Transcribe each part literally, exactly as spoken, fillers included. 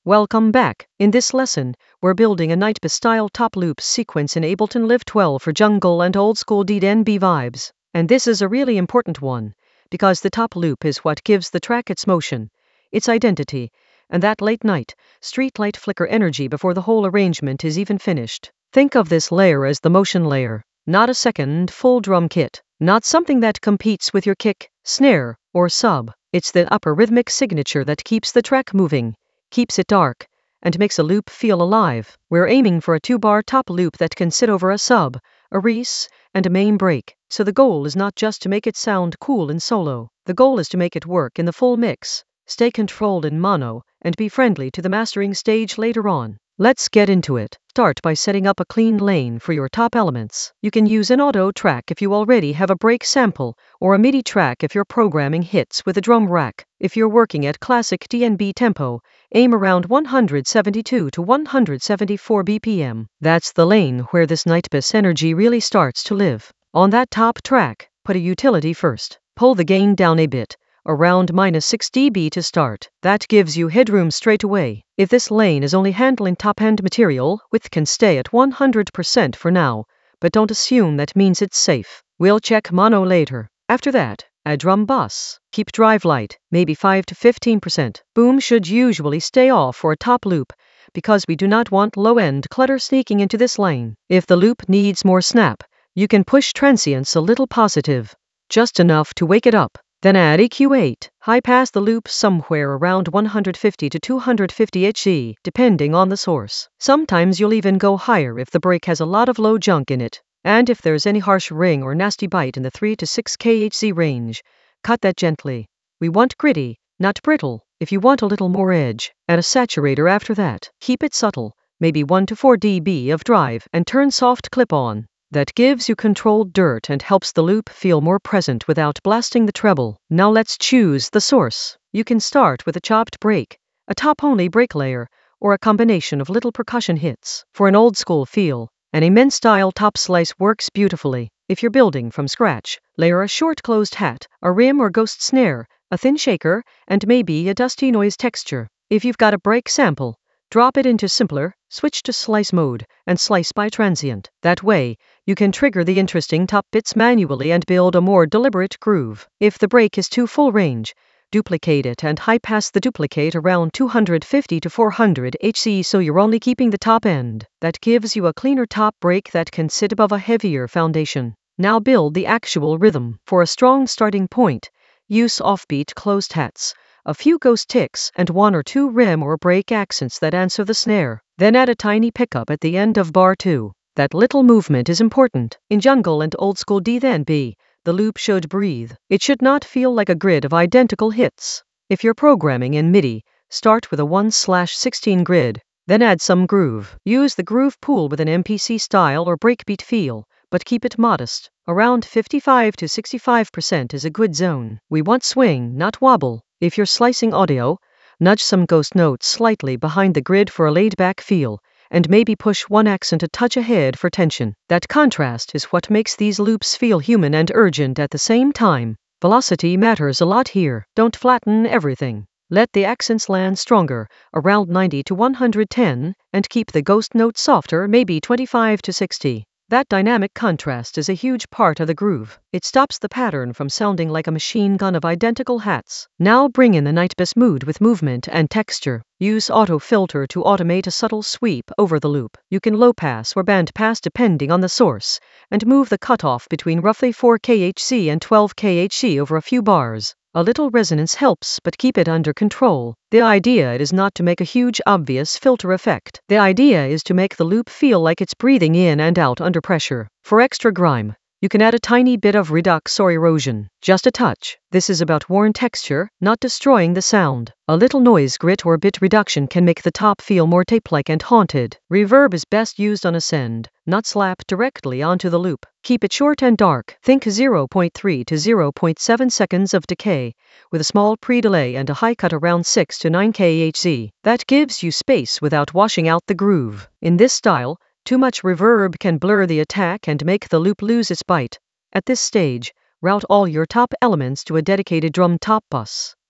Welcome back. In this lesson, we're building a Nightbus-style top loop sequence in Ableton Live twelve for jungle and old-school D N B vibes. And this is a really important one, because the top loop is what gives the track its motion, its identity, and that late-night, streetlight flicker energy before the whole arrangement is even finished. Think of this layer as the motion layer, not a second full drum kit, not something that competes with your kick, snare, or sub. It's the upper rhythmic signature that keeps the track moving, keeps it dark, and makes a loop feel alive. We're aiming for a two-bar top loop that can sit over a sub, a res, and a main break. So the goal is not just to make it sound cool in solo. The goal is to make it work in the full mix, stay controlled in mono, and be friendly to the mastering stage later on. Let's get into it. Start by setting up a clean lane for your top elements. You can use an auto track if you already have a break sample, or a MIDI track if you're programming hits with a drum rack. If you're working at classic D N B tempo, aim around one seventy-two to one seventy-four B P M. That's the lane where this Nightbus energy really starts to live. On that top track, put a utility first. Pull the gain down a bit, around minus six decibels to start. That gives you headroom straight away. If this lane is only handling top-end material, width can stay at one hundred percent for now, but don't assume that means it's safe. We'll check mono later. After that, add drum bus. Keep drive light, maybe five to fifteen percent. Boom should usually stay off for a top loop, because we do not want low-end clutter sneaking into this lane. If the loop needs more snap, you can push transients a little positive, just enough to wake it up. Then add E Q eight. High pass the loop somewhere around one fifty to two fifty hertz, depending on the source. Sometimes you'll even go higher if the break has a lot of low junk in it. And if there's any harsh ring or nasty bite in the three to six hertz range, cut that gently. We want gritty, not brittle. If you want a little more edge, add a saturator after that. Keep it subtle, maybe one to four decibels of drive, and turn soft clip on. That gives you controlled dirt and helps the loop feel more present without blasting the treble. Now let's choose the source. You can start with a chopped break, a top-only break layer, or a combination of little percussion hits. For an old-school feel, an immense-style top slice works beautifully. If you're building from scratch, layer a short closed hat, a rim or ghost snare, a thin shaker, and maybe a dusty noise texture. If you've got a break sample, drop it into simpler, switch to slice mode, and slice by transient. That way, you can trigger the interesting top bits manually and build a more deliberate groove. If the break is too full range, duplicate it and high pass the duplicate around two fifty to four hundred hertz so you're only keeping the top end. That gives you a cleaner top break that can sit above a heavier foundation. Now build the actual rhythm. For a strong starting point, use offbeat closed hats, a few ghost ticks, and one or two rim or break accents that answer the snare. Then add a tiny pickup at the end of bar two. That little movement is important. In jungle and old-school D N B, the loop should breathe. It should not feel like a grid of identical hits. If you're programming in MIDI, start with a one sixteen grid, then add some groove. Use the groove pool with an M P C style or breakbeat feel, but keep it modest. Around fifty-five to sixty-five percent is a good zone. We want swing, not wobble. If you're slicing audio, nudge some ghost notes slightly behind the grid for a laid-back feel, and maybe push one accent a touch ahead for tension. That contrast is what makes these loops feel human and urgent at the same time. Velocity matters a lot here. Don't flatten everything. Let the accents land stronger, around ninety to one ten, and keep the ghost notes softer, maybe twenty-five to sixty. That dynamic contrast is a huge part of the groove. It stops the pattern from sounding like a machine gun of identical hats. Now bring in the Nightbus mood with movement and texture. Use auto filter to automate a subtle sweep over the loop. You can low pass or band pass depending on the source, and move the cutoff between roughly four hertz and twelve hertz over a few bars. A little resonance helps, but keep it under control. The idea is not to make a huge obvious filter effect. The idea is to make the loop feel like it's breathing in and out under pressure. For extra grime, you can add a tiny bit of redux or erosion. Just a touch. This is about worn texture, not destroying the sound. A little noise grit or bit reduction can make the top feel more tape-like and haunted. Reverb is best used on ascend, not slap directly onto the loop. Keep it short and dark. Think zero point three to zero point seven seconds of decay, with a small pre-delay and a high cut around six to nine hertz. That gives you space without washing out the groove. In this style, too much reverb can blur the attack and make the loop lose its bite. At this stage, route all your top elements to a dedicated drum top bus.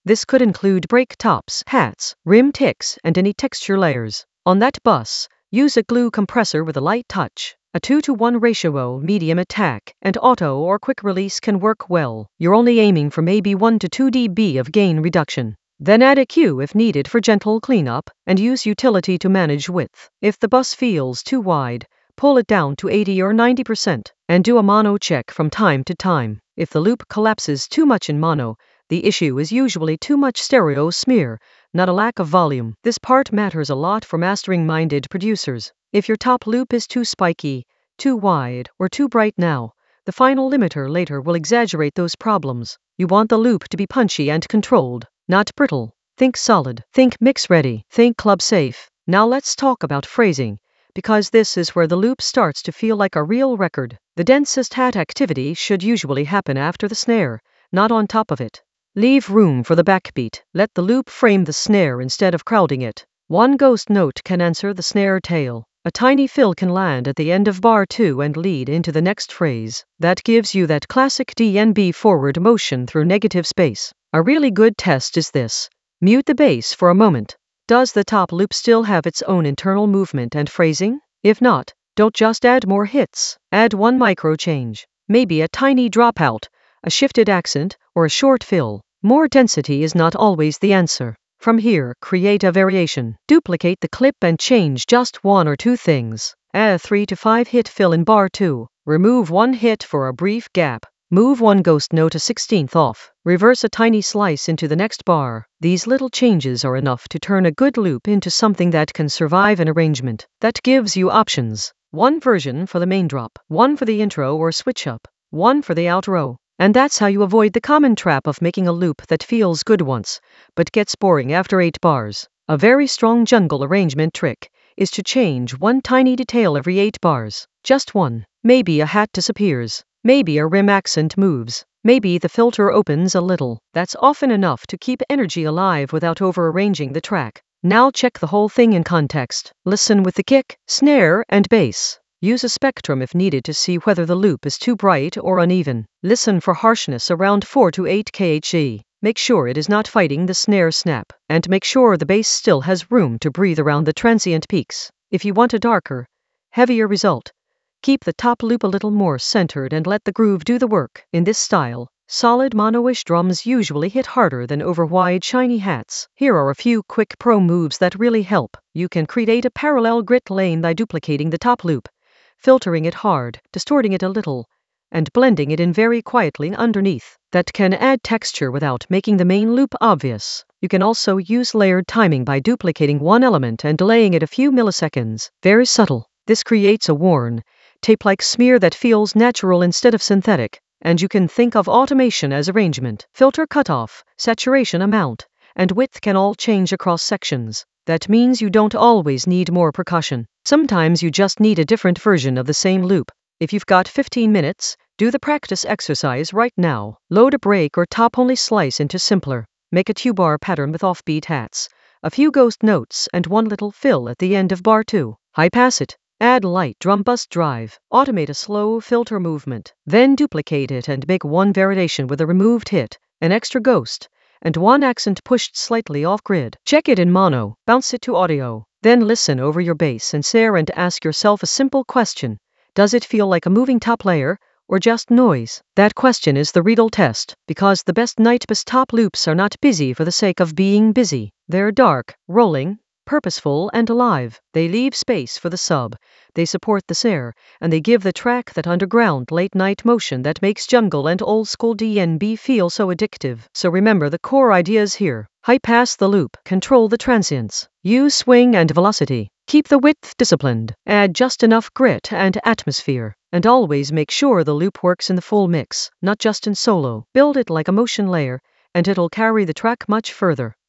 This could include brake tops, hats, rim ticks, and any texture layers. On that bus, use a glue compressor with a light touch. A two to one ratio medium attack and auto or quick release can work well. You're only aiming for maybe one to two decibels of gain reduction. Then add a cue if needed for gentle cleanup, and use utility to manage width. If the bus feels too wide, pull it down to eighty or ninety percent, and do a mono check from time to time. If the loop collapses too much in mono, the issue is usually too much stereo smear, not a lack of volume. This part matters a lot for mastering-minded producers. If your top loop is too spiky, too wide, or too bright now, the final limiter later will exaggerate those problems. You want the loop to be punchy and controlled, not brittle. Think solid, think mix-ready, think club-safe. Now let's talk about phrasing, because this is where the loop starts to feel like a real record. The densest hat activity should usually happen after the snare, not on top of it. Leave room for the backbeat. Let the loop frame the snare instead of crowding it. One ghost note can answer the snare tail. A tiny fill can land at the end of bar two and lead into the next phrase. That gives you that classic D N B forward motion through negative space. A really good test is this. Mute the bass for a moment. Does the top loop still have its own internal movement and phrasing? If not, don't just add more hits. Add one micro change. Maybe a tiny dropout, a shifted accent, or a short fill. More density is not always the answer. From here, create a variation. Duplicate the clip and change just one or two things. Add a three to five hit fill in bar two. Remove one hit for a brief gap. Move one ghost note a sixteenth off. Reverse a tiny slice into the next bar. These little changes are enough to turn a good loop into something that can survive an arrangement. That gives you options. One version for the main drop, one for the intro or switch up, one for the outro. And that's how you avoid the common trap of making a loop that feels good once, but gets boring after eight bars. A very strong jungle arrangement trick is to change one tiny detail every eight bars. Just one. Maybe a hat disappears. Maybe a rim accent moves. Maybe the filter opens a little. That's often enough to keep energy alive without over-arranging the track. Now check the whole thing in context. Listen with the kick, snare, and bass. Use a spectrum if needed to see whether the loop is too bright or uneven. Listen for harshness around four to eight kilohertz. Make sure it is not fighting the snare snap, and make sure the bass still has room to breathe around the transient peaks. If you want a darker, heavier result, keep the top loop a little more centered and let the groove do the work. In this style, solid mono-ish drums usually hit harder than over-wide shiny hats. Here are a few quick pro moves that really help. You can create a parallel grit lane by duplicating the top loop, filtering it hard, distorting it a little, and blending it in very quietly underneath. That can add texture without making the main loop obvious. You can also use layered timing by duplicating one element and delaying it a few milliseconds. Very subtle. This creates a worn, tape-like smear that feels natural instead of synthetic, and you can think of automation as arrangement. Filter cutoff, saturation amount, and width can all change across sections. That means you don't always need more percussion. Sometimes you just need a different version of the same loop. If you've got fifteen minutes, do the practice exercise right now. Load a break or top-only slice into simpler. Make a two-bar pattern with offbeat hats, a few ghost notes, and one little fill at the end of bar two. High-pass it. Add light drum bus drive. Automate a slow filter movement. Then duplicate it and make one variation with a removed hit, an extra ghost, and one accent pushed slightly off-grid. Check it in mono, bounce it to audio. Then listen over your bass and snare and ask yourself a simple question. Does it feel like a moving top layer, or just noise? That question is the real test, because the best night bass top loops are not busy for the sake of being busy. They're dark, rolling, purposeful, and alive. They leave space for the sub, they support the snare, and they give the track that underground late-night motion that makes jungle and old-school D N B feel so addictive. So remember the core ideas here. High-pass the loop, control the transients, use swing and velocity, keep the width disciplined, add just enough grit and atmosphere, and always make sure the loop works in the full mix, not just in solo. Build it like a motion layer, and it'll carry the track much further.